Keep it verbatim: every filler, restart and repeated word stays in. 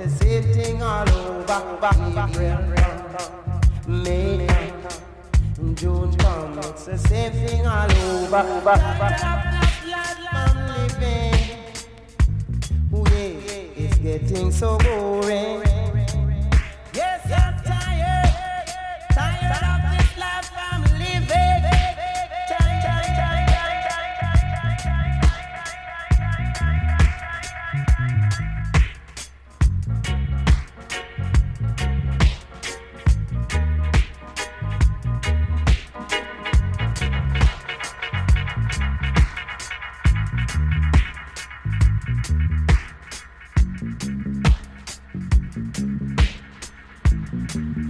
the same thing all over. April come, May come, June come, it's the same thing all over. I'm living, ooh yeah, it's getting so boring.